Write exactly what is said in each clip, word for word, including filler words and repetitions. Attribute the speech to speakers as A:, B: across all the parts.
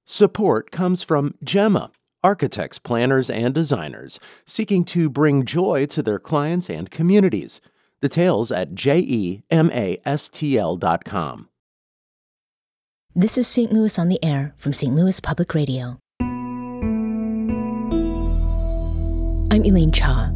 A: Support comes from Gemma, architects, planners, and designers seeking to bring joy to their clients and communities. Details at gemastl dot com.
B: This is Saint Louis on the Air from Saint Louis Public Radio. I'm Elaine Cha.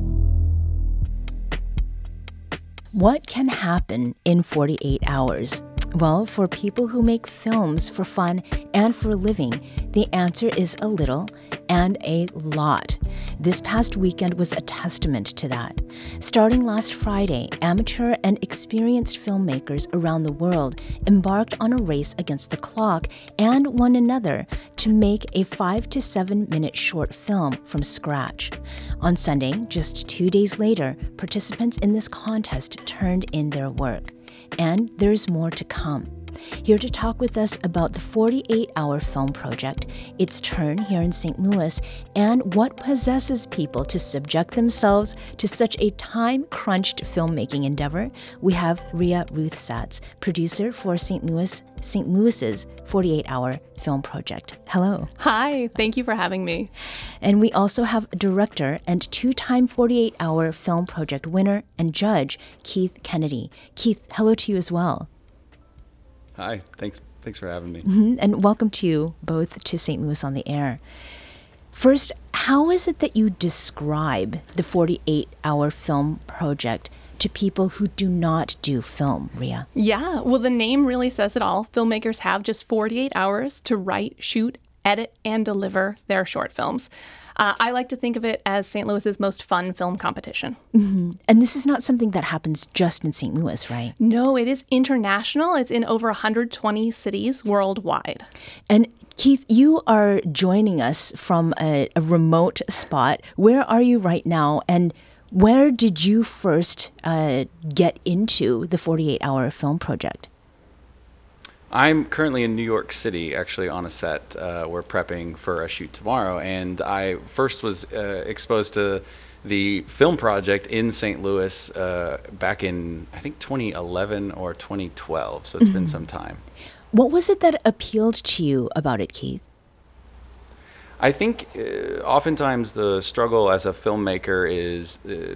B: What can happen in forty-eight hours? Well, for people who make films for fun and for a living, the answer is a little and a lot. This past weekend was a testament to that. Starting last Friday, amateur and experienced filmmakers around the world embarked on a race against the clock and one another to make a five to seven minute short film from scratch. On Sunday, just two days later, participants in this contest turned in their work. And there's more to come. Here to talk with us about the forty-eight hour film project, its turn here in Saint Louis, and what possesses people to subject themselves to such a time-crunched filmmaking endeavor, we have Ria Ruthsatz, producer for Saint Louis, Saint Louis's forty-eight hour film project. Hello.
C: Hi, thank you for having me.
B: And we also have director and two-time forty-eight hour film project winner and judge, Keith Kennedy. Keith, hello to you as well.
D: Hi, thanks thanks for having me.
B: Mm-hmm. And welcome to you both to Saint Louis on the Air. First, how is it that you describe the forty-eight hour film project to people who do not do film, Ria?
C: Yeah, well, the name really says it all. Filmmakers have just forty-eight hours to write, shoot, edit, and deliver their short films. Uh, I like to think of it as Saint Louis's most fun film competition.
B: Mm-hmm. And this is not something that happens just in Saint Louis, right?
C: No, it is international. It's in over one hundred twenty cities worldwide.
B: And Keith, you are joining us from a, a remote spot. Where are you right now? And where did you first uh, get into the forty-eight hour film project?
D: I'm currently in New York City, actually on a set. Uh, we're prepping for a shoot tomorrow, and I first was uh, exposed to the film project in Saint Louis uh, back in, I think, twenty eleven or twenty twelve, so it's mm-hmm. been some time.
B: What was it that appealed to you about it, Keith?
D: I think uh, oftentimes the struggle as a filmmaker is uh,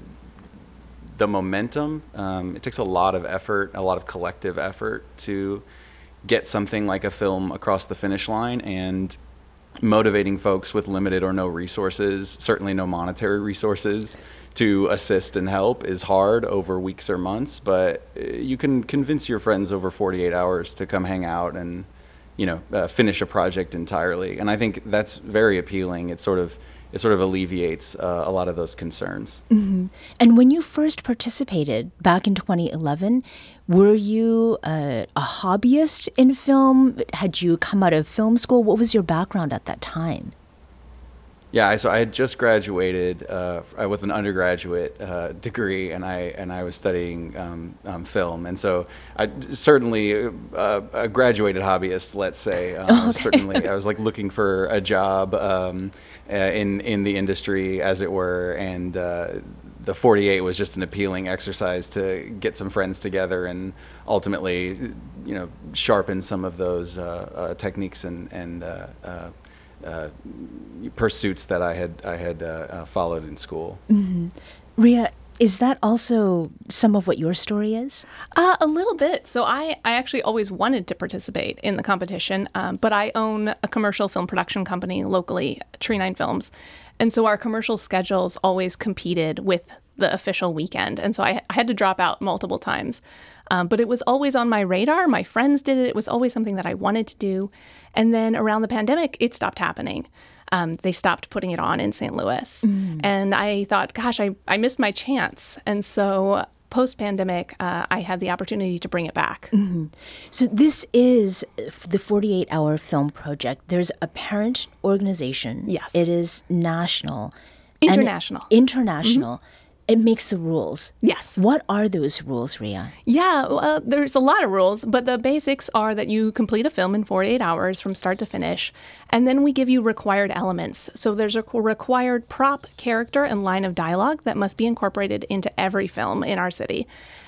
D: the momentum. Um, it takes a lot of effort, a lot of collective effort to get something like a film across the finish line, and motivating folks with limited or no resources, certainly no monetary resources, to assist and help is hard over weeks or months, but you can convince your friends over forty-eight hours to come hang out and, you know, uh, finish a project entirely. And I think that's very appealing. It sort of it sort of alleviates uh, a lot of those concerns.
B: Mm-hmm. And when you first participated back in twenty eleven, were you uh, a hobbyist in film? Had you come out of film school? What was your background at that time?
D: Yeah, I, so I had just graduated uh, with an undergraduate uh, degree, and I and I was studying um, um, film, and so I certainly uh, a graduated hobbyist, let's say. Um,
B: okay.
D: I was certainly, I was like looking for a job um, uh, in in the industry, as it were, and uh, the forty-eight was just an appealing exercise to get some friends together and ultimately, you know, sharpen some of those uh, uh, techniques and and uh, uh, Uh, pursuits that I had I had uh, uh, followed in school.
B: Mm-hmm. Ria, is that also some of what your story is?
C: Uh, a little bit. So I, I actually always wanted to participate in the competition, um, but I own a commercial film production company locally, Tree Nine Films, and so our commercial schedules always competed with the official weekend, and so I, I had to drop out multiple times. Um, but it was always on my radar. My friends did it. It was always something that I wanted to do. And then around the pandemic, it stopped happening. Um, they stopped putting it on in Saint Louis. Mm. And I thought, gosh, I, I missed my chance. And so post-pandemic, uh, I had the opportunity to bring it back.
B: Mm-hmm. So this is the forty-eight hour film project. There's a parent organization.
C: Yes.
B: It is national.
C: International.
B: International. Mm-hmm. It makes the rules.
C: Yes.
B: What are those rules, Ria?
C: Yeah, uh, there's a lot of rules, but the basics are that you complete a film in forty-eight hours from start to finish, and then we give you required elements. So there's a required prop, character, and line of dialogue that must be incorporated into every film in our city.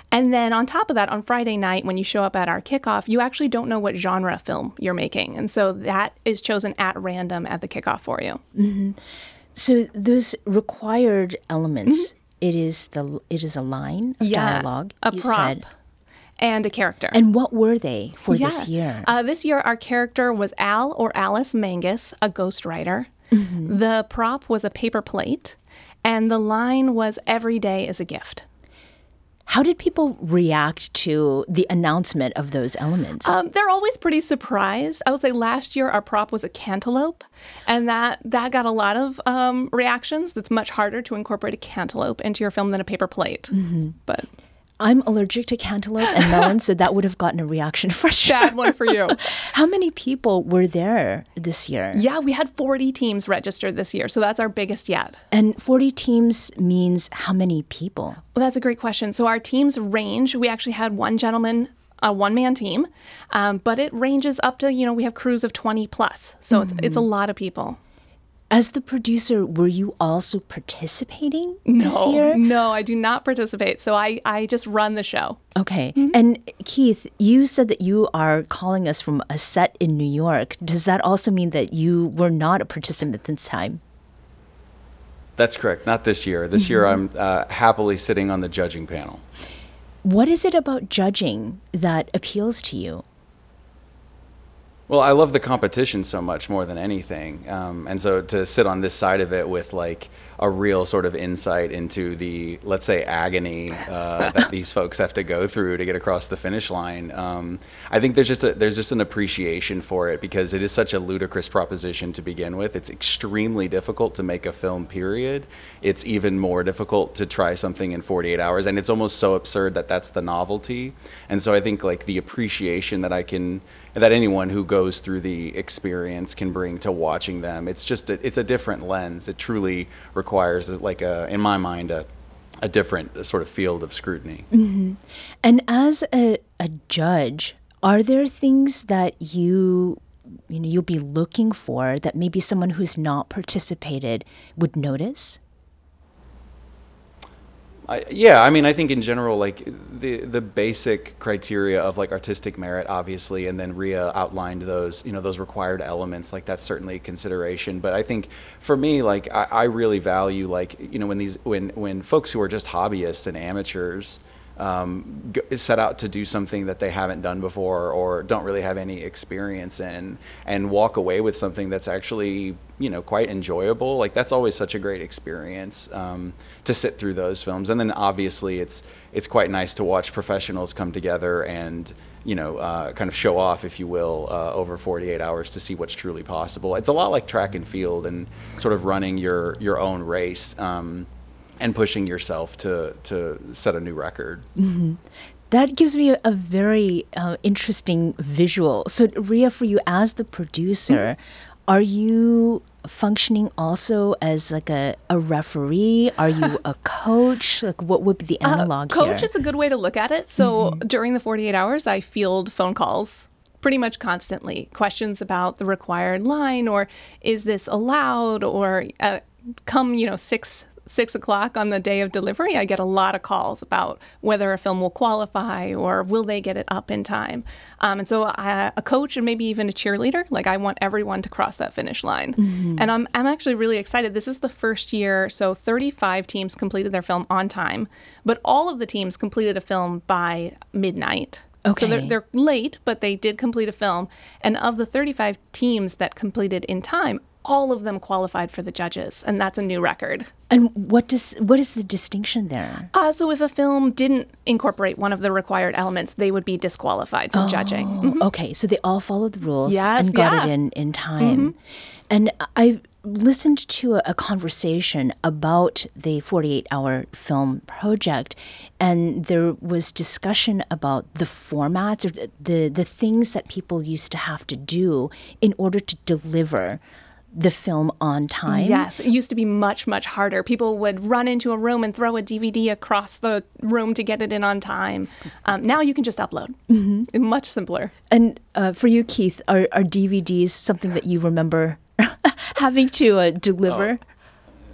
C: And then on top of that, on Friday night, when you show up at our kickoff, you actually don't know what genre film you're making. And so that is chosen at random at the kickoff for you.
B: Mm-hmm. So those required elements, mm-hmm. it is the it is a line of
C: yeah,
B: dialogue,
C: a
B: you
C: prop,
B: said.
C: And a character.
B: And what were they for
C: yeah.
B: this year?
C: Uh, this year, our character was Al or Alice Mangus, a ghostwriter. Mm-hmm. The prop was a paper plate, and the line was "Every day is a gift."
B: How did people react to the announcement of those elements?
C: Um, they're always pretty surprised. I would say last year our prop was a cantaloupe, and that, that got a lot of um, reactions. It's much harder to incorporate a cantaloupe into your film than a paper plate. Mm-hmm. But
B: I'm allergic to cantaloupe and melon, so that would have gotten a reaction for sure.
C: Bad one for you.
B: How many people were there this year?
C: Yeah, we had forty teams registered this year, so that's our biggest yet.
B: And forty teams means how many people?
C: Well, that's a great question. So our teams range. We actually had one gentleman, a one-man team, um, but it ranges up to, you know, we have crews of twenty plus. So mm-hmm. it's, it's a lot of people.
B: As the producer, were you also participating
C: no,
B: this year?
C: No, I do not participate. So I, I just run the show.
B: Okay. Mm-hmm. And Keith, you said that you are calling us from a set in New York. Does that also mean that you were not a participant this time?
D: That's correct. Not this year. This mm-hmm. year, I'm uh, happily sitting on the judging panel.
B: What is it about judging that appeals to you?
D: Well, I love the competition so much more than anything. Um, and so to sit on this side of it with like a real sort of insight into the, let's say, agony uh, that these folks have to go through to get across the finish line. Um, I think there's just a, there's just an appreciation for it because it is such a ludicrous proposition to begin with. It's extremely difficult to make a film, period. It's even more difficult to try something in forty-eight hours. And it's almost so absurd that that's the novelty. And so I think like the appreciation that I can, that anyone who goes through the experience can bring to watching them. It's just, a, it's a different lens. It truly requires like a, in my mind, a, a different sort of field of scrutiny.
B: Mm-hmm. And as a, a judge, are there things that you, you know, you'll be looking for that maybe someone who's not participated would notice?
D: I, yeah, I mean, I think in general, like the the basic criteria of like artistic merit, obviously, and then Rhea outlined those, you know, those required elements. Like that's certainly a consideration. But I think for me, like I, I really value like you know when these when when folks who are just hobbyists and amateurs um, g- set out to do something that they haven't done before or don't really have any experience in, and walk away with something that's actually you know quite enjoyable. Like that's always such a great experience um, to sit through those films. And then obviously it's it's quite nice to watch professionals come together and you know uh, kind of show off, if you will, uh, over forty-eight hours to see what's truly possible. It's a lot like track and field and sort of running your your own race. Um, and pushing yourself to, to set a new record.
B: Mm-hmm. That gives me a, a very uh, interesting visual. So, Rhea, for you as the producer, mm-hmm. are you functioning also as like a, a referee? Are you a coach? Like, what would be the analog
C: uh, coach here?
B: Coach
C: is a good way to look at it. So
B: mm-hmm.
C: during the forty-eight hours, I field phone calls pretty much constantly. Questions about the required line, or is this allowed, or uh, come, you know, six six o'clock on the day of delivery, I get a lot of calls about whether a film will qualify or will they get it up in time. Um, and so I, a coach and maybe even a cheerleader, like I want everyone to cross that finish line. Mm-hmm. And I'm I'm actually really excited. This is the first year, so thirty-five teams completed their film on time, but all of the teams completed a film by midnight.
B: Okay.
C: So they're, they're late, but they did complete a film. And of the thirty-five teams that completed in time, all of them qualified for the judges, and that's a new record.
B: And what does what is the distinction there?
C: Uh, so if a film didn't incorporate one of the required elements, they would be disqualified from
B: oh,
C: judging. Mm-hmm.
B: Okay, so they all followed the rules
C: yes,
B: and got
C: yeah.
B: it in, in time. Mm-hmm. And I listened to a, a conversation about the forty-eight hour film project, and there was discussion about the formats or the, the, the things that people used to have to do in order to deliver the film on time.
C: Yes, it used to be much, much harder. People would run into a room and throw a D V D across the room to get it in on time. Um, now you can just upload. Mm-hmm. Much simpler.
B: And uh, for you, Keith, are, are D V Ds something that you remember having to uh, deliver?
D: Oh.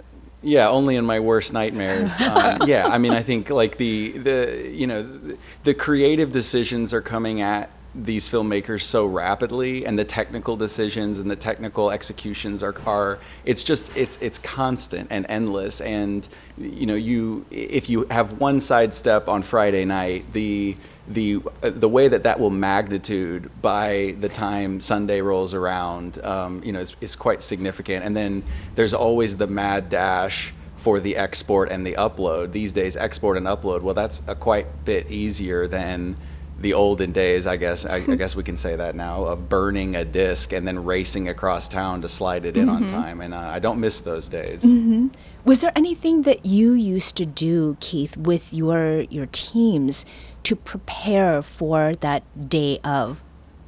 D: Yeah, only in my worst nightmares. Um, yeah, I mean, I think like the the you know the, the creative decisions are coming at these filmmakers so rapidly, and the technical decisions and the technical executions are are it's just it's it's constant and endless. And you know, you if you have one sidestep on Friday night, the the the way that that will magnitude by the time Sunday rolls around, um, you know, is, is quite significant. And then there's always the mad dash for the export and the upload. These days, export and upload, well, that's a quite bit easier than the olden days, I guess. I, I guess we can say that now, of burning a disc and then racing across town to slide it in mm-hmm. on time. And uh, I don't miss those days.
B: Mm-hmm. Was there anything that you used to do, Keith, with your your teams to prepare for that day of?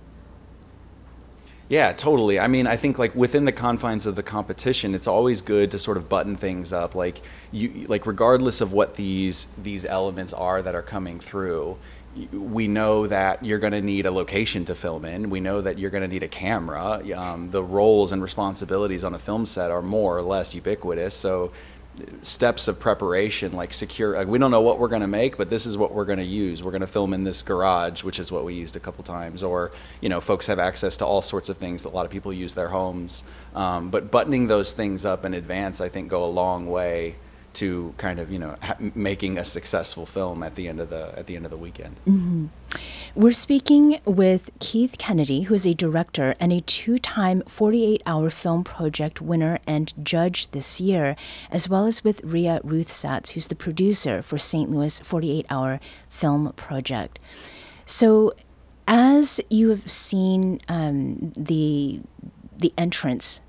D: Yeah, totally. I mean, I think like within the confines of the competition, it's always good to sort of button things up. Like you, like regardless of what these these elements are that are coming through, we know that you're going to need a location to film in. We know that you're going to need a camera. Um, the roles and responsibilities on a film set are more or less ubiquitous. So steps of preparation, like secure, like we don't know what we're going to make, but this is what we're going to use. We're going to film in this garage, which is what we used a couple times. Or, you know, folks have access to all sorts of things that a lot of people use their homes. Um, but buttoning those things up in advance, I think, go a long way to kind of, you know, ha- making a successful film at the end of the at the end of the weekend.
B: Mm-hmm. We're speaking with Keith Kennedy, who is a director and a two-time forty-eight hour film project winner and judge this year, as well as with Ria Ruthsatz, who's the producer for Saint Louis forty-eight hour film project. So, as you have seen um, the the entrance,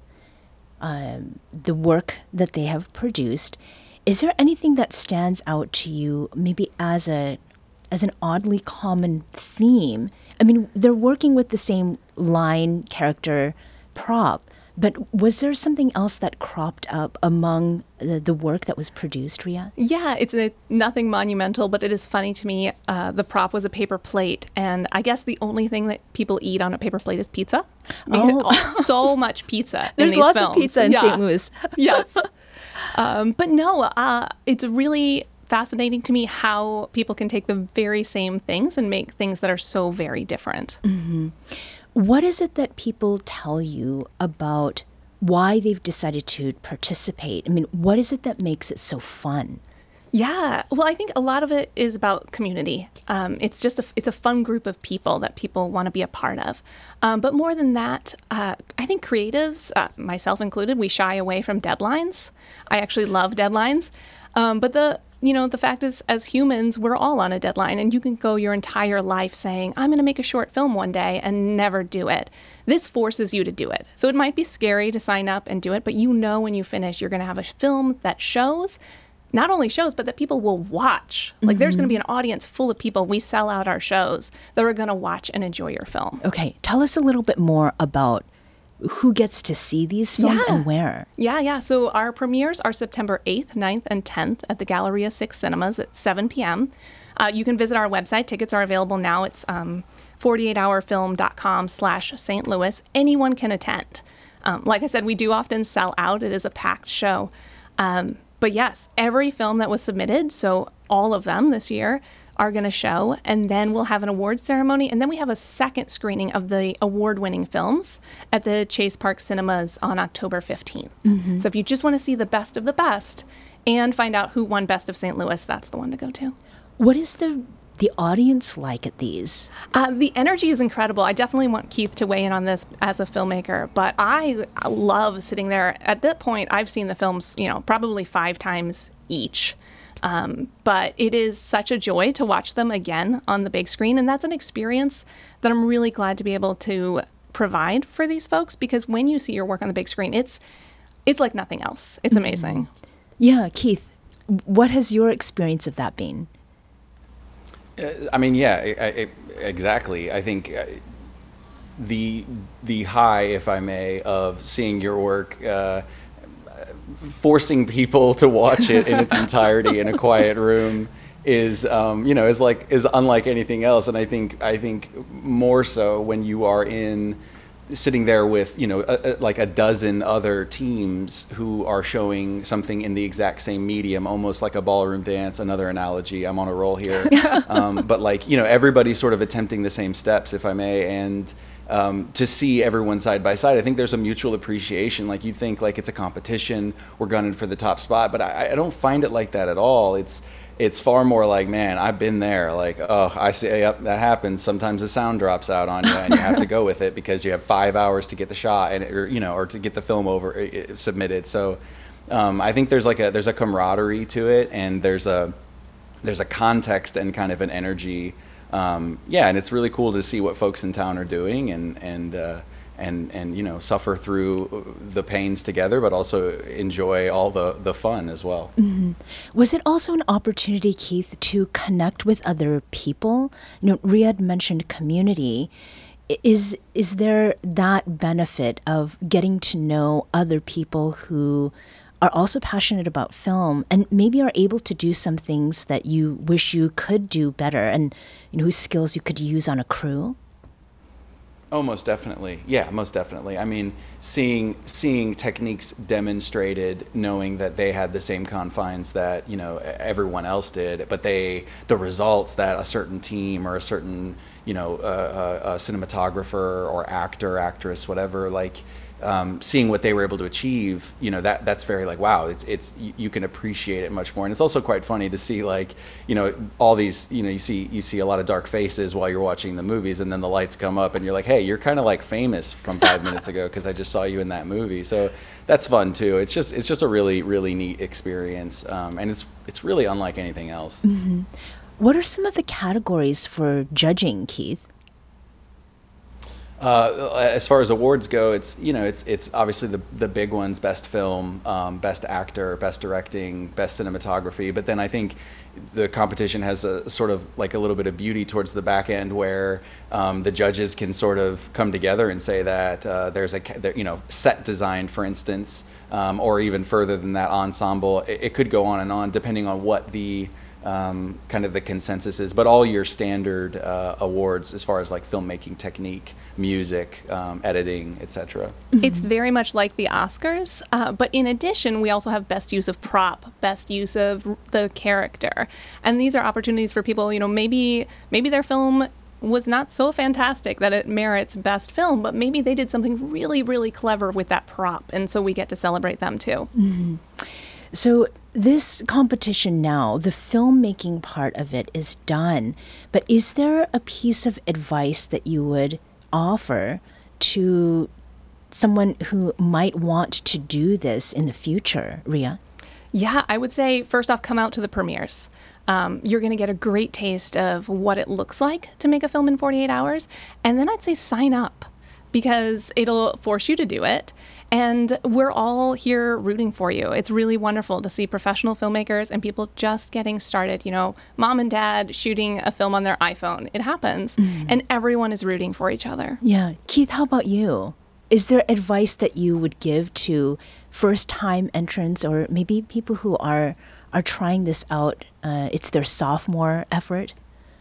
B: uh, the work that they have produced, is there anything that stands out to you, maybe as a as an oddly common theme? I mean, they're working with the same line, character, prop, but was there something else that cropped up among the, the work that was produced, Ria?
C: Yeah, it's a, nothing monumental, but it is funny to me. Uh, the prop was a paper plate, and I guess the only thing that people eat on a paper plate is pizza.
B: Oh.
C: So much pizza.
B: There's
C: in these
B: lots
C: films.
B: of pizza in
C: yeah.
B: Saint Louis.
C: Yes. Um, but no, uh, it's really fascinating to me how people can take the very same things and make things that are so very different.
B: Mm-hmm. What is it that people tell you about why they've decided to participate? I mean, what is it that makes it so fun?
C: Yeah, well, I think a lot of it is about community. Um, it's just a, it's a fun group of people that people want to be a part of. Um, but more than that, uh, I think creatives, uh, myself included, we shy away from deadlines. I actually love deadlines. Um, but the you know, the fact is, as humans, we're all on a deadline, and you can go your entire life saying, I'm going to make a short film one day and never do it. This forces you to do it. So it might be scary to sign up and do it, but you know when you finish, you're going to have a film that shows, not only shows, but that people will watch. Like mm-hmm. there's going to be an audience full of people. We sell out our shows that are going to watch and enjoy your film.
B: Okay, tell us a little bit more about who gets to see these films
C: yeah.
B: and where.
C: Yeah, yeah. So our premieres are September eighth, ninth, and tenth at the Galleria six Cinemas at seven p.m. Uh, you can visit our website. Tickets are available now. It's um, forty-eight hour film dot com slash Saint Louis. Anyone can attend. Um, like I said, we do often sell out. It is a packed show. Um, but yes, every film that was submitted, so all of them this year, are going to show, and then we'll have an award ceremony, and then we have a second screening of the award-winning films at the Chase Park Cinemas on October fifteenth. Mm-hmm. So if you just want to see the best of the best and find out who won Best of Saint Louis, that's the one to go to.
B: What is the the audience like at these?
C: Uh, the energy is incredible. I definitely want Keith to weigh in on this as a filmmaker, but I love sitting there. At that point, I've seen the films, you know, probably five times each. Um, but it is such a joy to watch them again on the big screen. And that's an experience that I'm really glad to be able to provide for these folks, because when you see your work on the big screen, it's it's like nothing else. It's amazing.
B: Mm-hmm. Yeah, Keith, what has your experience of that been?
D: Uh, I mean, yeah, I, I, exactly. I think uh, the the high, if I may, of seeing your work, uh, forcing people to watch it in its entirety in a quiet room is, um, you know, is like is unlike anything else. And I think I think more so when you are in sitting there with, you know, a, a, like a dozen other teams who are showing something in the exact same medium, almost like a ballroom dance. Another analogy, I'm on a roll here. um, but like, you know, everybody's sort of attempting the same steps, if I may, and um, to see everyone side by side, I think there's a mutual appreciation. Like you think like it's a competition, we're gunning for the top spot, but I, I don't find it like that at all. It's It's far more like, man, I've been there. Like, oh, I see, yep, that happens. Sometimes the sound drops out on you, and you have to go with it because you have five hours to get the shot, and or you know, or to get the film over uh, submitted. So, um, I think there's like a there's a camaraderie to it, and there's a there's a context and kind of an energy. Um, yeah, and it's really cool to see what folks in town are doing, and and. Uh, and and you know, suffer through the pains together, but also enjoy all the the fun as well.
B: Mm-hmm. Was it also an opportunity, Keith, to connect with other people? You know, Riyadh mentioned community. Is is there that benefit of getting to know other people who are also passionate about film and maybe are able to do some things that you wish you could do better, and you know, whose skills you could use on a crew?
D: Oh, most definitely. Yeah, most definitely. I mean, seeing seeing techniques demonstrated, knowing that they had the same confines that, you know, everyone else did, but they the results that a certain team or a certain, you know, uh, uh, a cinematographer or actor, actress, whatever, like um, seeing what they were able to achieve, you know, that that's very like, wow, it's it's you, you can appreciate it much more. And it's also quite funny to see, like, you know, all these, you know, you see you see a lot of dark faces while you're watching the movies, and then the lights come up and you're like, hey, you're kind of like famous from five minutes ago because I just saw you in that movie. So that's fun too. It's just it's just a really really neat experience, um, and it's it's really unlike anything else.
B: Mm-hmm. What are some of the categories for judging, Keith?
D: Uh, as far as awards go, it's, you know, it's it's obviously the the big ones: best film, um, best actor, best directing, best cinematography. But then I think the competition has a sort of like a little bit of beauty towards the back end, where um, the judges can sort of come together and say that uh, there's a there, you know, set design, for instance, um, or even further than that, ensemble. It, it could go on and on depending on what the um, kind of the consensus is. But all your standard uh, awards as far as like filmmaking technique, music, um, editing, et cetera.
C: It's very much like the Oscars, uh, but in addition, we also have best use of prop, best use of the character, and these are opportunities for people. You know, maybe maybe their film was not so fantastic that it merits best film, but maybe they did something really, really clever with that prop, and so we get to celebrate them too.
B: Mm-hmm. So this competition now, the filmmaking part of it is done, but is there a piece of advice that you would offer to someone who might want to do this in the future, Ria?
C: Yeah, I would say first off, come out to the premieres. Um, you're going to get a great taste of what it looks like to make a film in forty-eight hours. And then I'd say sign up, because it'll force you to do it. And we're all here rooting for you. It's really wonderful to see professional filmmakers and people just getting started. You know, mom and dad shooting a film on their iPhone. It happens. Mm. And everyone is rooting for each other.
B: Yeah. Keith, how about you? Is there advice that you would give to first-time entrants, or maybe people who are are trying this out? Uh, it's their sophomore effort.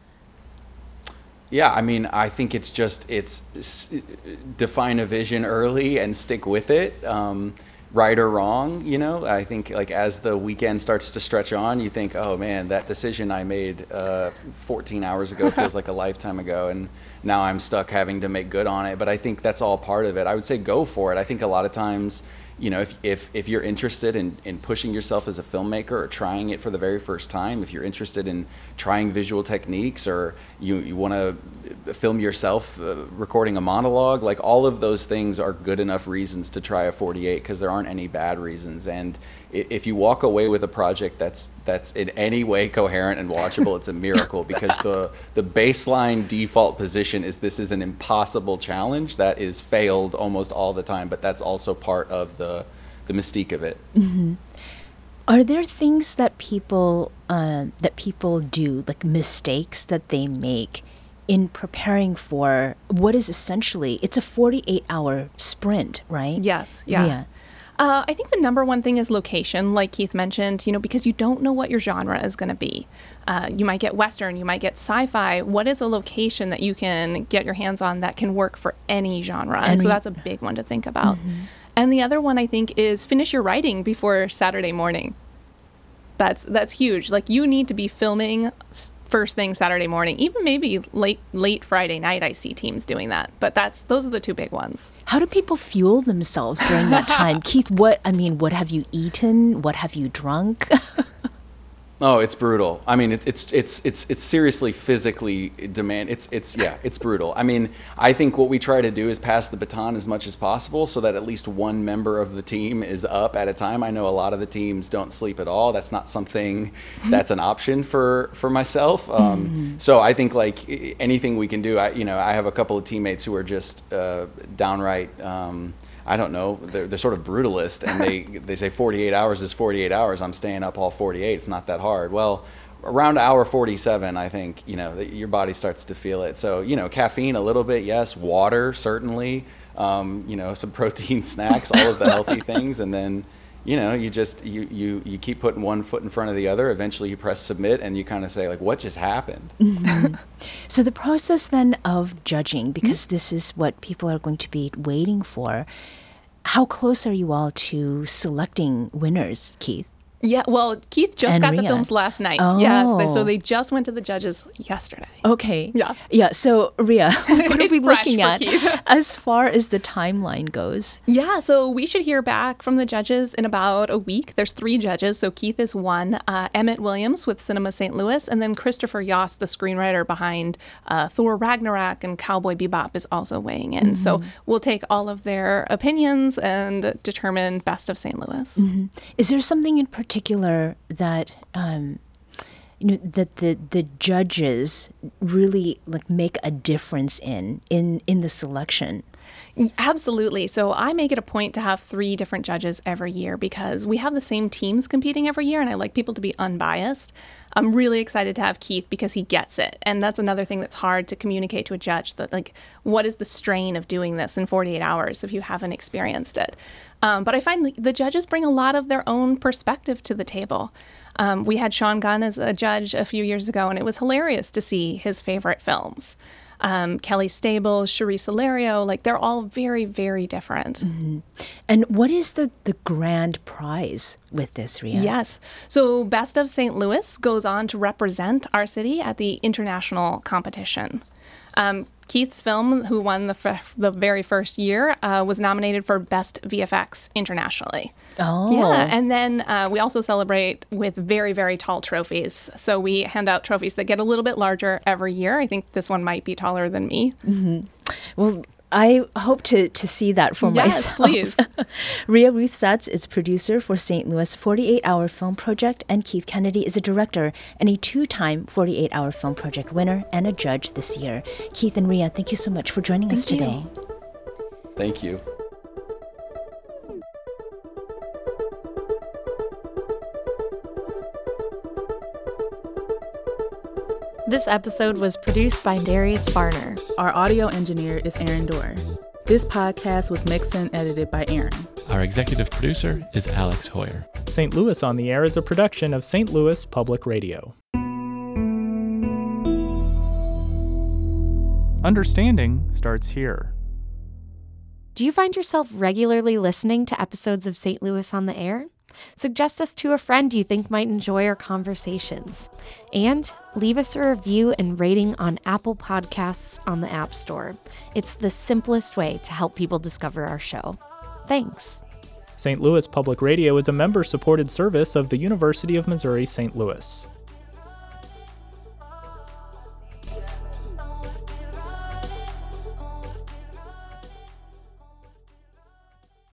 D: Yeah, I mean, I think it's just, it's, it's define a vision early and stick with it, um, right or wrong, you know. I think like as the weekend starts to stretch on, you think, oh man, that decision I made uh, fourteen hours ago feels like a lifetime ago, and now I'm stuck having to make good on it. But I think that's all part of it. I would say go for it. I think a lot of times, you know, if if if you're interested in, in pushing yourself as a filmmaker or trying it for the very first time, if you're interested in trying visual techniques, or you, you want to film yourself uh, recording a monologue, like all of those things are good enough reasons to try a forty-eight, because there aren't any bad reasons. And if you walk away with a project that's that's in any way coherent and watchable, it's a miracle, because the the baseline default position is this is an impossible challenge that is failed almost all the time, but that's also part of the the mystique of it.
B: Mm-hmm. Are there things that people uh, that people do, like mistakes that they make in preparing for what is essentially, it's a forty-eight hour sprint, right?
C: Yes, yeah.
B: yeah.
C: Uh, I think the number one thing is location, like Keith mentioned, you know, because you don't know what your genre is going to be. Uh, you might get Western, you might get sci-fi. What is a location that you can get your hands on that can work for any genre? And, and so that's a big one to think about. Mm-hmm. And the other one, I think, is finish your writing before Saturday morning. That's that's huge. Like, you need to be filming first thing Saturday morning, even maybe late late Friday night. I see teams doing that, but that's those are the two big ones.
B: How do people fuel themselves during that time? Keith, what I mean, what have you eaten? What have you drunk?
D: Oh, it's brutal. I mean, it, it's it's it's it's seriously physically demand. It's it's yeah, it's brutal. I mean, I think what we try to do is pass the baton as much as possible, so that at least one member of the team is up at a time. I know a lot of the teams don't sleep at all. That's not something that's an option for for myself. Um, mm-hmm. So I think like anything we can do. I you know I have a couple of teammates who are just uh, downright. Um, I don't know, they're, they're sort of brutalist, and they, they say forty-eight hours is forty-eight hours. I'm staying up all forty-eight. It's not that hard. Well, around hour forty-seven, I think, you know, your body starts to feel it. So, you know, caffeine a little bit, yes. Water, certainly. Um, you know, some protein snacks, all of the healthy things. And then, you know, you just, you, you, you keep putting one foot in front of the other. Eventually you press submit, and you kind of say, like, what just happened?
B: Mm-hmm. So the process then of judging, because mm-hmm. this is what people are going to be waiting for, how close are you all to selecting winners, Keith?
C: Yeah, well, Keith just
B: and
C: got
B: Rhea.
C: the films last night.
B: Oh.
C: Yes, they, so they just went to the judges yesterday.
B: Okay.
C: Yeah.
B: Yeah, so Rhea, what are we looking at
C: Keith.
B: as far as the timeline goes?
C: Yeah, so we should hear back from the judges in about a week. There's three judges, so Keith is one, uh, Emmett Williams with Cinema Saint Louis, and then Christopher Yost, the screenwriter behind uh, Thor Ragnarok and Cowboy Bebop, is also weighing in. Mm-hmm. So we'll take all of their opinions and determine best of Saint Louis.
B: Mm-hmm. Is there something in particular particular that um, you know that the the judges really like make a difference in in in the selection?
C: Absolutely. So I make it a point to have three different judges every year because we have the same teams competing every year, and I like people to be unbiased. I'm really excited to have Keith because he gets it. And that's another thing that's hard to communicate to a judge, that like, what is the strain of doing this in forty-eight hours if you haven't experienced it? Um, but I find the judges bring a lot of their own perspective to the table. Um, we had Sean Gunn as a judge a few years ago, and it was hilarious to see his favorite films. Um, Kelly Stables, Charisse Hilario, like they're all very, very different.
B: Mm-hmm. And what is the, the grand prize with this, Rhea?
C: Yes. So Best of Saint Louis goes on to represent our city at the international competition. Um, Keith's film, who won the f- the very first year, uh, was nominated for Best V F X internationally.
B: Oh.
C: Yeah, and then uh, we also celebrate with very, very tall trophies. So we hand out trophies that get a little bit larger every year. I think this one might be taller than me.
B: Mm-hmm. Well, I hope to, to see that for
C: yes,
B: myself.
C: Yes, please.
B: Rhea Ruth Satz is producer for Saint Louis forty-eight hour Film Project, and Keith Kennedy is a director and a two-time forty-eight hour Film Project winner and a judge this year. Keith and Rhea, thank you so much for joining
C: thank
B: us today.
C: You.
D: Thank you.
E: This episode was produced by Darius Farner.
F: Our audio engineer is Aaron Dorr. This podcast was mixed and edited by Aaron.
G: Our executive producer is Alex Hoyer.
H: Saint Louis on the Air is a production of Saint Louis Public Radio. Understanding starts here.
E: Do you find yourself regularly listening to episodes of Saint Louis on the Air? Suggest us to a friend you think might enjoy our conversations. And leave us a review and rating on Apple Podcasts on the App Store. It's the simplest way to help people discover our show. Thanks.
H: Saint Louis Public Radio is a member-supported service of the University of Missouri Saint Louis.